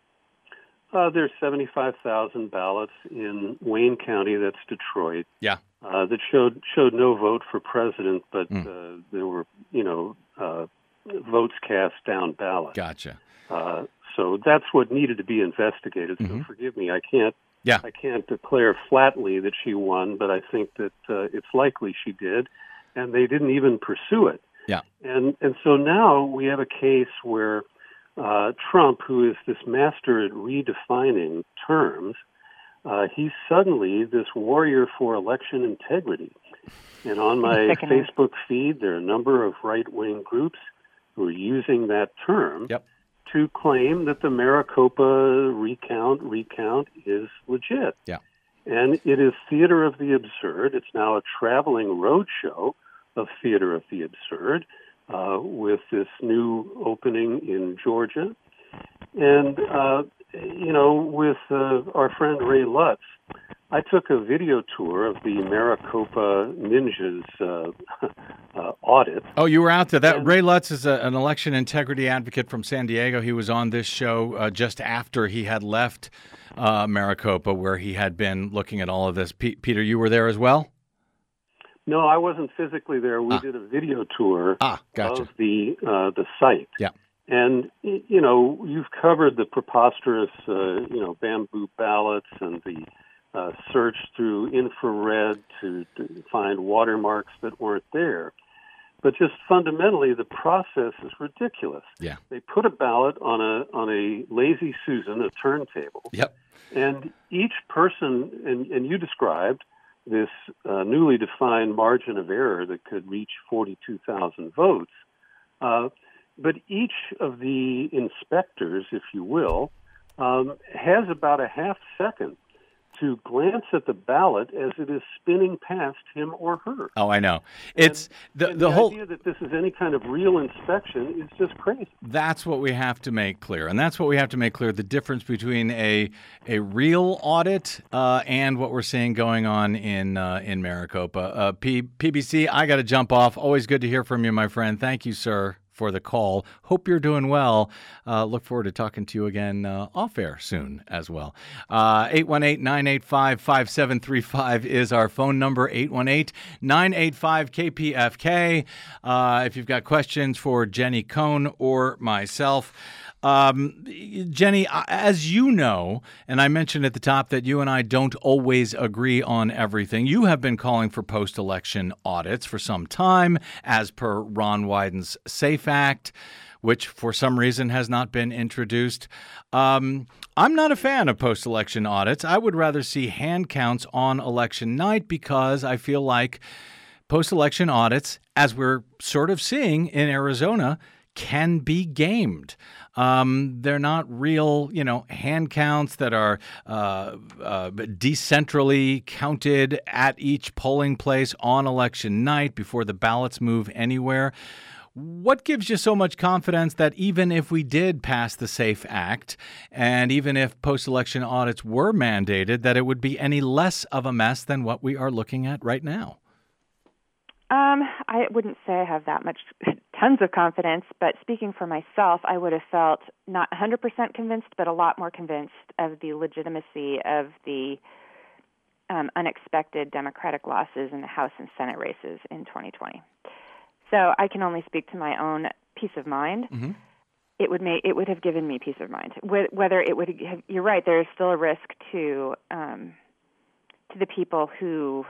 Uh, there's seventy-five thousand ballots in Wayne County, that's Detroit. Yeah. Uh, that showed showed no vote for president, but mm. uh, there were, you know, uh, votes cast down ballot. Gotcha. Uh, so that's what needed to be investigated. So mm-hmm. forgive me, I can't. Yeah. I can't declare flatly that she won, but I think that uh, it's likely she did, and they didn't even pursue it. Yeah. And and so now we have a case where uh, Trump, who is this master at redefining terms, uh, he's suddenly this warrior for election integrity. And on my Facebook feed, there are a number of right-wing groups who are using that term yep. to claim that the Maricopa recount recount is legit. Yeah. And it is theater of the absurd. It's now a traveling roadshow of theater of the absurd uh, with this new opening in Georgia. And, uh, you know, with uh, our friend Ray Lutz, I took a video tour of the Maricopa Ninjas uh, uh, audit. Oh, you were out there. That and, Ray Lutz is a, an election integrity advocate from San Diego. He was on this show uh, just after he had left uh, Maricopa, where he had been looking at all of this. P- Peter, you were there as well? No, I wasn't physically there. We ah. did a video tour ah, gotcha. of the uh, the site. Yeah. And, you know, you've covered the preposterous, uh, you know, bamboo ballots and the uh, search through infrared to, to find watermarks that weren't there. But just fundamentally, the process is ridiculous. Yeah. They put a ballot on a on a Lazy Susan, a turntable. Yep. And each person, and, and you described this uh, newly defined margin of error that could reach forty-two thousand votes. Uh, But each of the inspectors, if you will, um, has about a half second to glance at the ballot as it is spinning past him or her. Oh, I know. It's and, the and the, the whole idea that this is any kind of real inspection is just crazy. That's what we have to make clear, and that's what we have to make clear: the difference between a a real audit uh, and what we're seeing going on in uh, in Maricopa. Uh, P- PBC, I got to jump off. Always good to hear from you, my friend. Thank you, sir, for the call. Hope you're doing well. Uh, look forward to talking to you again uh, off air soon as well. Uh, eight one eight, nine eight five, five seven three five is our phone number, eight one eight, nine eight five, K P F K. Uh, if you've got questions for Jenny Cohn or myself. Um, Jenny, as you know, and I mentioned at the top that you and I don't always agree on everything, you have been calling for post-election audits for some time, as per Ron Wyden's SAFE Act, which for some reason has not been introduced. Um, I'm not a fan of post-election audits. I would rather see hand counts on election night because I feel like post-election audits, as we're sort of seeing in Arizona, can be gamed. Um, they're not real, you know, hand counts that are uh, uh, decentrally counted at each polling place on election night before the ballots move anywhere. What gives you so much confidence that even if we did pass the SAFE Act and even if post-election audits were mandated, that it would be any less of a mess than what we are looking at right now? Um, I wouldn't say I have that much, tons of confidence, but speaking for myself, I would have felt not one hundred percent convinced, but a lot more convinced of the legitimacy of the um, unexpected Democratic losses in the House and Senate races in twenty twenty. So I can only speak to my own peace of mind. Mm-hmm. It would make, it would have given me peace of mind. Whether it would have, you're right, there is still a risk to um, to the people who.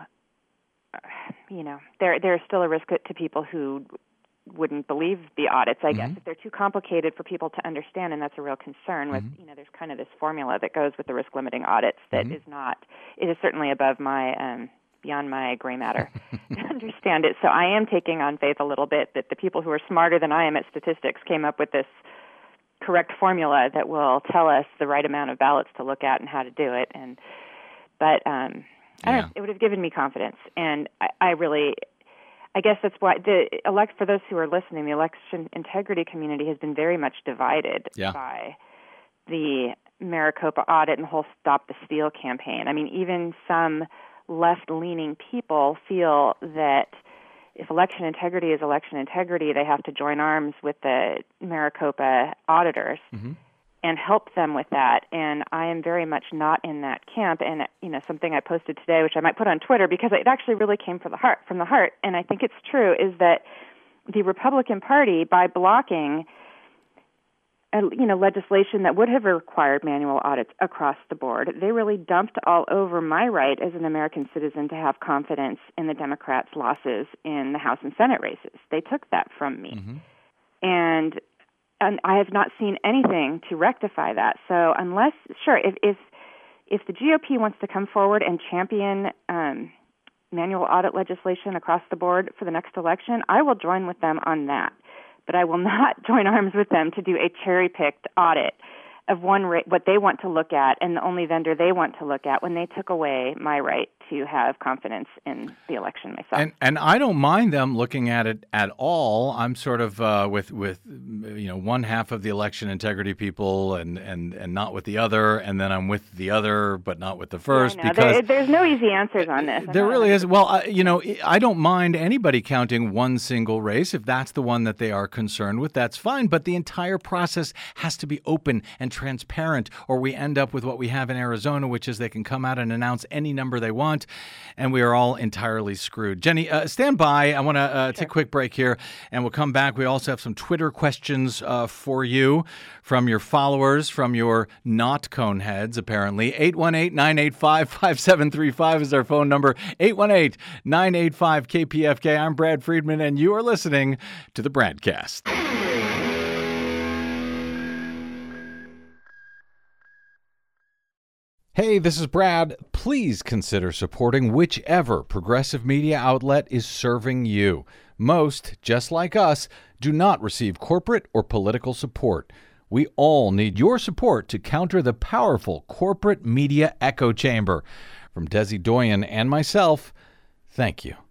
You know, there there's still a risk to people who wouldn't believe the audits, I mm-hmm. guess, if they're too complicated for people to understand, and that's a real concern with, mm-hmm. you know, there's kind of this formula that goes with the risk-limiting audits that mm-hmm. is not, it is certainly above my, um, beyond my gray matter to understand it. So I am taking on faith a little bit that the people who are smarter than I am at statistics came up with this correct formula that will tell us the right amount of ballots to look at and how to do it. And, but, um, I don't yeah. know, it would have given me confidence, and I, I really, I guess that's why the elect. For those who are listening, the election integrity community has been very much divided yeah. by the Maricopa audit and the whole Stop the Steal campaign. I mean, even some left-leaning people feel that if election integrity is election integrity, they have to join arms with the Maricopa auditors. Mm-hmm. and help them with that. And I am very much not in that camp. And, you know, something I posted today, which I might put on Twitter because it actually really came from the heart, from the heart, and I think it's true, is that the Republican Party, by blocking, uh, you know, legislation that would have required manual audits across the board, they really dumped all over my right as an American citizen to have confidence in the Democrats' losses in the House and Senate races. They took that from me. Mm-hmm. And And I have not seen anything to rectify that. So unless, sure, if, if if the G O P wants to come forward and champion um, manual audit legislation across the board for the next election, I will join with them on that. But I will not join arms with them to do a cherry-picked audit of one ra- what they want to look at and the only vendor they want to look at when they took away my right to have confidence in the election myself. And and I don't mind them looking at it at all. I'm sort of uh, with with you know one half of the election integrity people and, and, and not with the other, and then I'm with the other but not with the first. Yeah, because there, there's no easy answers on this. There really is. Well, I, you know, I don't mind anybody counting one single race if that's the one that they are concerned with. That's fine. But the entire process has to be open and transparent, or we end up with what we have in Arizona, which is they can come out and announce any number they want, and we are all entirely screwed. Jenny, uh, stand by. I want to uh, sure. take a quick break here, and we'll come back. We also have some Twitter questions uh, for you from your followers, from your not cone heads, apparently. eight one eight, nine eight five, five seven three five is our phone number. eight one eight, nine eight five, K P F K. I'm Brad Friedman, and you are listening to the Bradcast. Hey, this is Brad. Please consider supporting whichever progressive media outlet is serving you. Most, just like us, do not receive corporate or political support. We all need your support to counter the powerful corporate media echo chamber. From Desi Doyen and myself, thank you.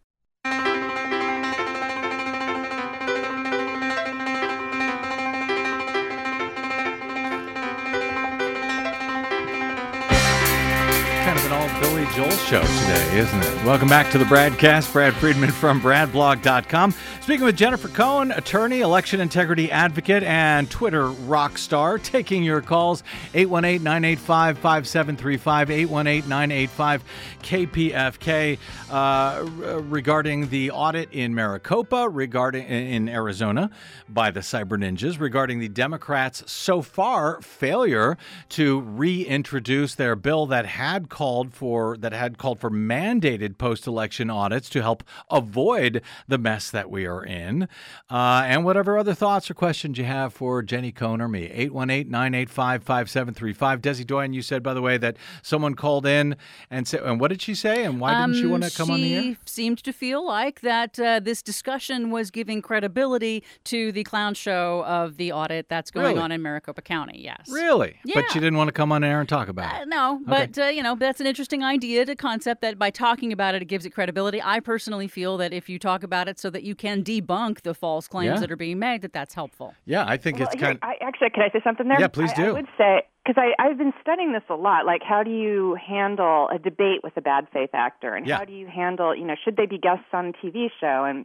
Billy Joel show today, isn't it? Welcome back to the Bradcast. Brad Friedman from brad blog dot com. Speaking with Jennifer Cohen, attorney, election integrity advocate, and Twitter rock star. Taking your calls, eight one eight, nine eight five, five seven three five, eight one eight, nine eight five, K P F K, uh, regarding the audit in Maricopa, regarding in Arizona by the Cyber Ninjas, regarding the Democrats' so far failure to reintroduce their bill that had called for that had called for mandated post-election audits to help avoid the mess that we are in, uh, and whatever other thoughts or questions you have for Jenny Cohen or me. eight one eight, nine eight five, five seven three five. Desi Doyen, you said, by the way, that someone called in and said, and what did she say, and why didn't um, she want to come on the air? She seemed to feel like that uh, this discussion was giving credibility to the clown show of the audit that's going really? on in Maricopa County. Yes. Really? Yeah. But she didn't want to come on air and talk about uh, it. No, but okay. uh, you know, that's an interesting idea, the concept that by talking about it, it gives it credibility. I personally feel that if you talk about it so that you can debunk the false claims yeah. that are being made, that that's helpful. Yeah, I think well, it's here, kind of... I, actually, can I say something there? Yeah, please do. I, I would say, because I've been studying this a lot, like how do you handle a debate with a bad faith actor? And yeah. how do you handle, you know, should they be guests on a T V show? And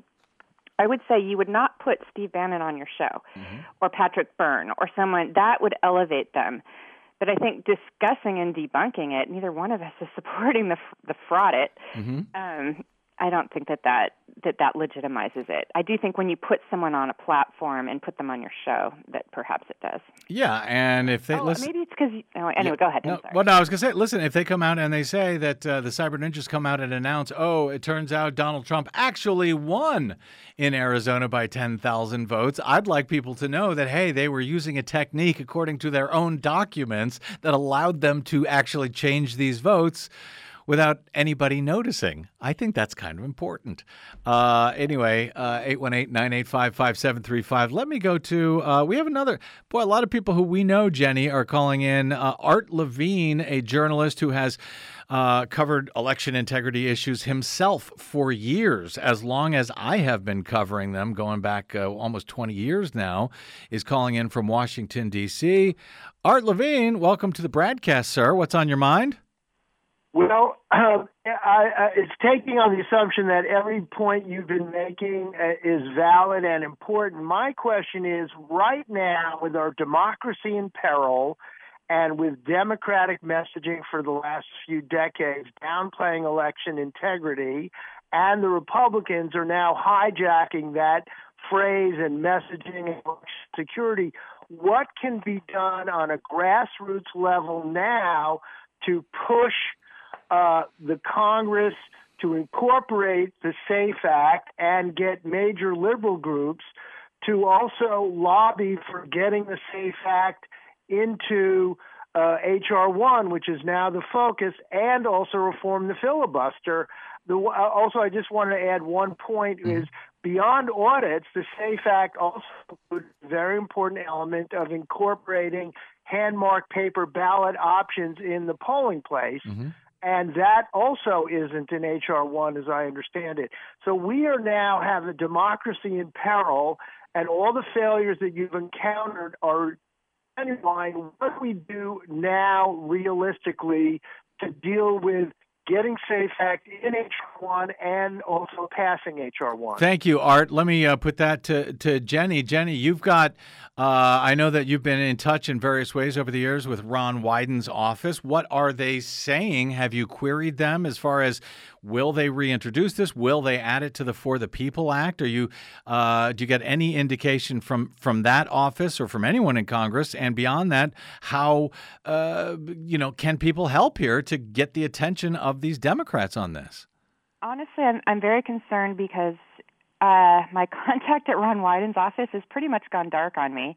I would say you would not put Steve Bannon on your show mm-hmm. or Patrick Byrne or someone that would elevate them. But I think discussing and debunking it, neither one of us is supporting the the fraud it. Mm-hmm. Um, I don't think that that, that that legitimizes it. I do think when you put someone on a platform and put them on your show, that perhaps it does. Yeah, and if they oh, listen, maybe it's because oh, anyway. Yeah, go ahead. No, well, no, I was going to say, listen, if they come out and they say that uh, the Cyber Ninjas come out and announce, oh, it turns out Donald Trump actually won in Arizona by ten thousand votes, I'd like people to know that, hey, they were using a technique according to their own documents that allowed them to actually change these votes without anybody noticing. I think that's kind of important. Uh, anyway, uh, eight one eight, nine eight five, five seven three five. Let me go to, uh, we have another, boy, a lot of people who we know, Jenny, are calling in. Uh, Art Levine, a journalist who has uh, covered election integrity issues himself for years, as long as I have been covering them, going back uh, almost twenty years now, is calling in from Washington, D C. Art Levine, welcome to the Bradcast, sir. What's on your mind? Well, uh, I, I, it's taking on the assumption that every point you've been making uh, is valid and important. My question is, right now, with our democracy in peril and with Democratic messaging for the last few decades downplaying election integrity, and the Republicans are now hijacking that phrase and messaging and security, what can be done on a grassroots level now to push Uh, the Congress to incorporate the SAFE Act and get major liberal groups to also lobby for getting the SAFE Act into uh, H R one, which is now the focus, and also reform the filibuster. The, uh, also, I just want to add one point mm-hmm. is beyond audits, the SAFE Act also includes a very important element of incorporating hand-marked paper ballot options in the polling place. Mm-hmm. And that also isn't in H R one, as I understand it. So we are now have a democracy in peril, and all the failures that you've encountered are underlying what we do now realistically to deal with getting SAFE Act in H R one and also passing H R one. Thank you, Art. Let me uh, put that to, to Jenny. Jenny, you've got, uh, I know that you've been in touch in various ways over the years with Ron Wyden's office. What are they saying? Have you queried them as far as will they reintroduce this? Will they add it to the For the People Act? Are you, uh, do you get any indication from, from that office or from anyone in Congress? And beyond that, how, uh, you know, can people help here to get the attention of these Democrats on this? Honestly, I'm, I'm very concerned because uh, my contact at Ron Wyden's office has pretty much gone dark on me.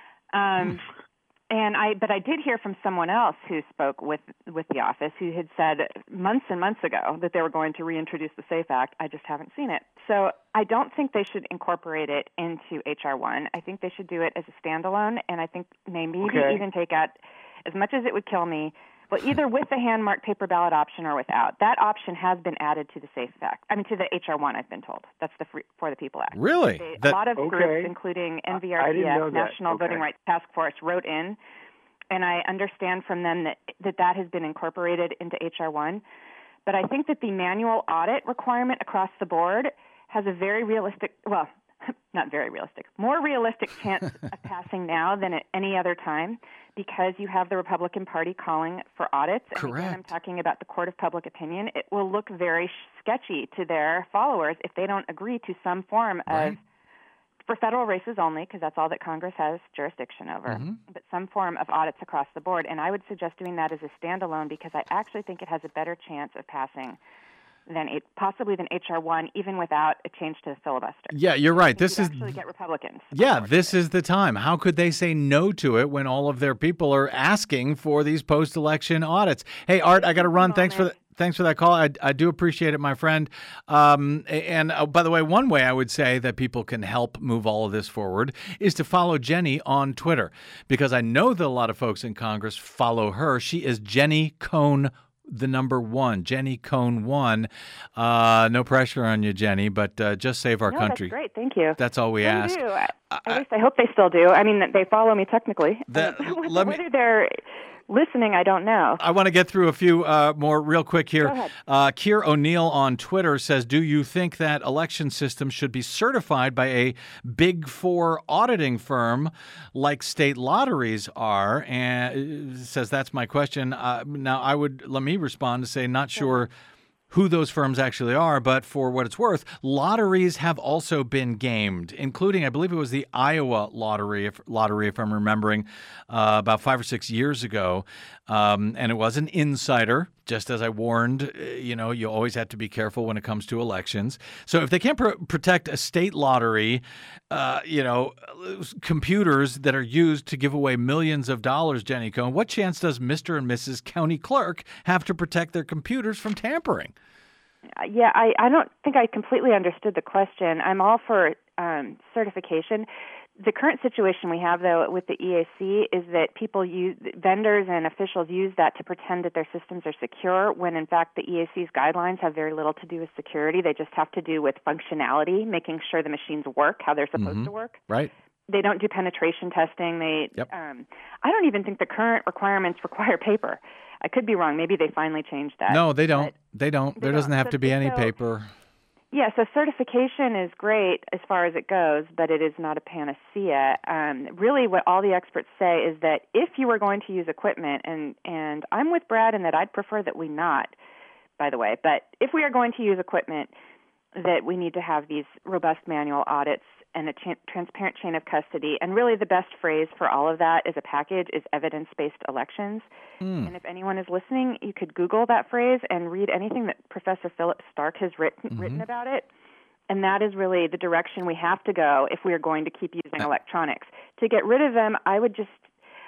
Um, and I, but I did hear from someone else who spoke with, with the office who had said months and months ago that they were going to reintroduce the SAFE Act. I just haven't seen it. So I don't think they should incorporate it into H R one. I think they should do it as a standalone, and I think maybe okay. even take out, as much as it would kill me, well, either with the hand-marked paper ballot option or without. That option has been added to the SAFE Act. I mean, to the H R one, I've been told. That's the free, For the People Act. Really? They, that, a lot of okay. groups, including N V R P F, National okay. Voting Rights Task Force, wrote in, and I understand from them that, that that has been incorporated into H R one. But I think that the manual audit requirement across the board has a very realistic, well, not very realistic, more realistic chance of passing now than at any other time because you have the Republican Party calling for audits. And Correct. again, I'm talking about the court of public opinion. It will look very sketchy to their followers if they don't agree to some form right. of, for federal races only, because that's all that Congress has jurisdiction over, mm-hmm. but some form of audits across the board. And I would suggest doing that as a standalone because I actually think it has a better chance of passing than a, possibly than H R one, even without a change to the filibuster. Yeah, you're right. This is actually get Republicans. Yeah, this is the time. How could they say no to it when all of their people are asking for these post-election audits? Hey, Art, I got to run. Thanks for the, thanks for that call. I, I do appreciate it, my friend. Um, and uh, by the way, one way I would say that people can help move all of this forward is to follow Jenny on Twitter, because I know that a lot of folks in Congress follow her. She is Jenny Cohn the number one, Jenny Cohn one. Uh, no pressure on you, Jenny, but uh, just save our no, country. That's great. Thank you. That's all we they ask. Do. I, at least I hope they still do. I mean, they follow me technically. That, Whether let me, they're listening, I don't know. I want to get through a few uh, more real quick here. Go ahead. Uh, Keir O'Neill on Twitter says, do you think that election systems should be certified by a big four auditing firm like state lotteries are? And says, that's my question. Uh, now, I would, let me respond to say, not sure who those firms actually are, but for what it's worth, lotteries have also been gamed, including, I believe it was the Iowa lottery, if, lottery, if I'm remembering, uh, about five or six years ago. Um, and it was an insider, just as I warned, you know, you always have to be careful when it comes to elections. So if they can't pr- protect a state lottery, uh, you know, computers that are used to give away millions of dollars, Jenny Cohn, what chance does Mister and Missus County Clerk have to protect their computers from tampering? Yeah, I, I don't think I completely understood the question. I'm all for um, certification. The current situation we have, though, with the E A C is that people use, vendors and officials use that to pretend that their systems are secure when, in fact, the E A C's guidelines have very little to do with security. They just have to do with functionality, making sure the machines work how they're supposed mm-hmm. to work. Right. They don't do penetration testing. They, yep. um, I don't even think the current requirements require paper. I could be wrong. Maybe they finally changed that. No, they don't. They don't. There they doesn't don't. have so, to be any so, paper. Yeah, so certification is great as far as it goes, but it is not a panacea. Um, really, what all the experts say is that if you were going to use equipment, and, and I'm with Brad in that I'd prefer that we not, by the way, but if we are going to use equipment, that we need to have these robust manual audits and a cha- transparent chain of custody. And really the best phrase for all of that as a package is evidence-based elections. Mm. And if anyone is listening, you could Google that phrase and read anything that Professor Philip Stark has written, mm-hmm. written about it. And that is really the direction we have to go if we are going to keep using electronics. To get rid of them, I would just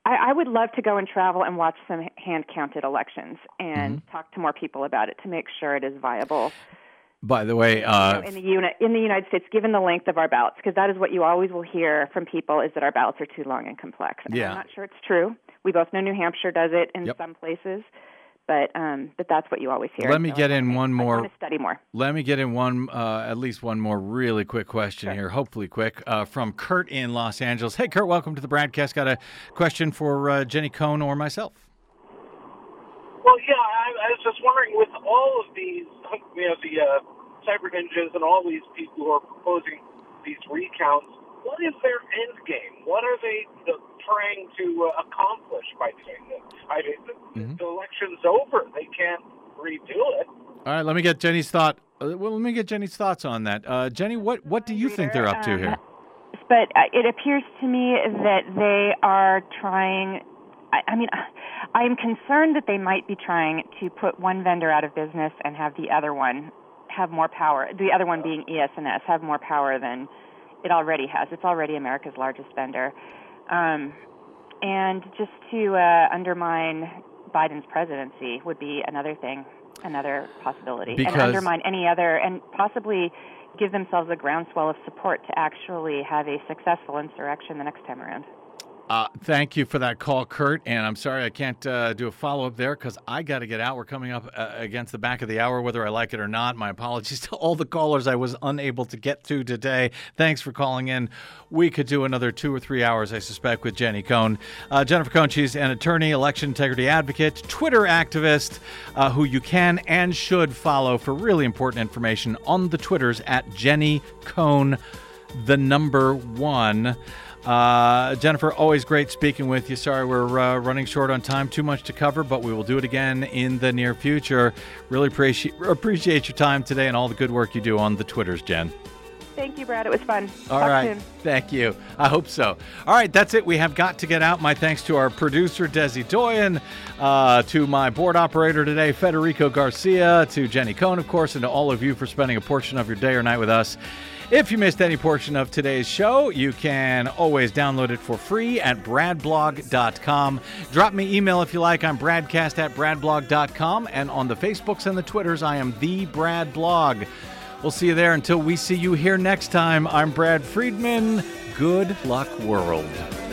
I, I would love to go and travel and watch some hand-counted elections and Mm-hmm. talk to more people about it to make sure it is viable. By the way, uh, you know, in the uni- in the United States, given the length of our ballots, because that is what you always will hear from people is that our ballots are too long and complex. And Yeah. I'm not sure it's true. We both know New Hampshire does it in Yep. some places, but um, but that's what you always hear. Let me So get I in wanna- one I more. want to study more. Let me get in one, uh, at least one more really quick question Sure. here, hopefully quick, uh, from Kurt in Los Angeles. Hey, Kurt, welcome to the broadcast. Got a question for uh, Jenny Cohn or myself? Well, yeah, I, I was just wondering, with all of these, you know, the uh, cyber ninjas and all these people who are proposing these recounts, what is their end game? What are they uh, trying to uh, accomplish by doing this? I mean, the, Mm-hmm. the election's over. They can't redo it. All right, let me get Jenny's thought. Uh, well, let me get Jenny's thoughts on that. Uh, Jenny, what, what do you think they're up to Um, here? But uh, it appears to me that they are trying. I, I mean, I am concerned that they might be trying to put one vendor out of business and have the other one have more power. The other one being E S N S have more power than it already has. It's already America's largest vendor, um, and just to uh, undermine Biden's presidency would be another thing, another possibility, Because- and undermine any other, and possibly give themselves a groundswell of support to actually have a successful insurrection the next time around. Uh, thank you for that call, Kurt. And I'm sorry I can't uh, do a follow-up there because I got to get out. We're coming up uh, against the back of the hour, whether I like it or not. My apologies to all the callers I was unable to get to today. Thanks for calling in. We could do another two or three hours, I suspect, with Jenny Cohn. Uh, Jennifer Cohn, she's an attorney, election integrity advocate, Twitter activist, uh, who you can and should follow for really important information on the Twitters at Jenny Cohn, the number one. Uh, Jennifer, always great speaking with you. Sorry we're uh, running short on time. Too much to cover, but we will do it again in the near future. Really appreciate appreciate your time today and all the good work you do on the Twitters, Jen. Thank you, Brad. It was fun. All Talk right. soon. Thank you. I hope so. All right. That's it. We have got to get out. My thanks to our producer, Desi Doyen, uh, to my board operator today, Federico Garcia, to Jenny Cohn, of course, and to all of you for spending a portion of your day or night with us. If you missed any portion of today's show, you can always download it for free at brad blog dot com. Drop me email if you like. I'm bradcast at brad blog dot com. And on the Facebooks and the Twitters, I am the Brad Blog. We'll see you there. Until we see you here next time, I'm Brad Friedman. Good luck, world.